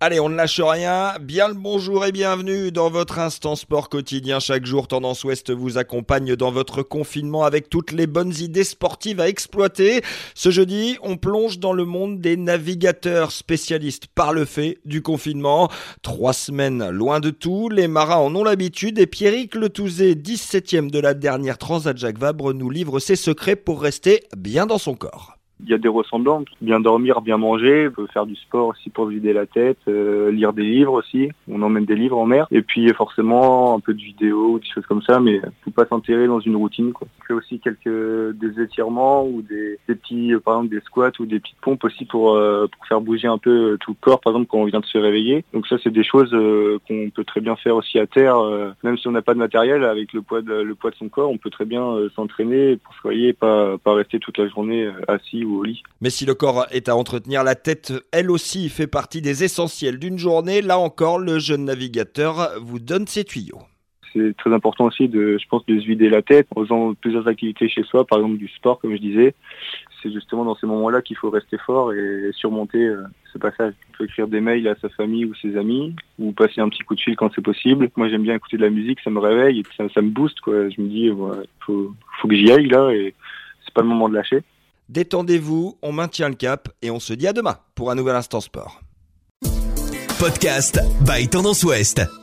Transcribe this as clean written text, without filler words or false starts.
Allez, on ne lâche rien. Bien le bonjour et bienvenue dans votre instant sport quotidien. Chaque jour, Tendance Ouest vous accompagne dans votre confinement avec toutes les bonnes idées sportives à exploiter. Ce jeudi, on plonge dans le monde des navigateurs spécialistes par le fait du confinement. 3 semaines loin de tout, les marins en ont l'habitude et Pierrick Letouzé, 17e de la dernière Transat Jacques Vabre, nous livre ses secrets pour rester bien dans son corps. Il y a des ressemblances, bien dormir, bien manger, on peut faire du sport aussi pour se vider la tête, lire des livres aussi, on emmène des livres en mer, et puis forcément un peu de vidéos, des choses comme ça, mais faut pas s'enterrer dans une routine, quoi. On fait aussi des étirements ou des petits, par exemple des squats ou des petites pompes aussi pour faire bouger un peu tout le corps, par exemple quand on vient de se réveiller. Donc ça c'est des choses qu'on peut très bien faire aussi à terre, même si on n'a pas de matériel, avec le poids de son corps, on peut très bien s'entraîner pour se réveiller et pas rester toute la journée assis au lit. Mais si le corps est à entretenir, la tête, elle aussi, fait partie des essentiels d'une journée. Là encore, le jeune navigateur vous donne ses tuyaux. C'est très important aussi de se vider la tête en faisant plusieurs activités chez soi, par exemple du sport, comme je disais. C'est justement dans ces moments-là qu'il faut rester fort et surmonter ce passage. On peut écrire des mails à sa famille ou ses amis, ou passer un petit coup de fil quand c'est possible. Moi, j'aime bien écouter de la musique, ça me réveille et ça me booste, quoi. Je me dis, faut que j'y aille là et c'est pas le moment de lâcher. Détendez-vous, on maintient le cap et on se dit à demain pour un nouvel Instant Sport. Podcast by Tendance Ouest.